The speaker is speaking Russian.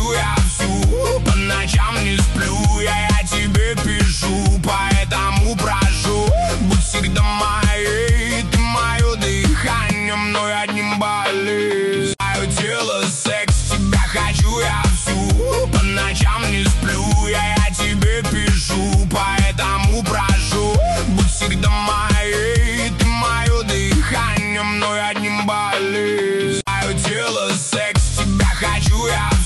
хочу я всю, по ночам не сплю, я тебе пишу, поэтому прошу, будь всегда моей, ты мое дыхание, мной одним болишь. Мое тело, секс, тебя хочу я всю, по ночам не сплю, я тебе пишу, поэтому прошу, будь всегда моей, ты мое дыхание, мной одним болишь. Мое тело, секс, тебя хочу я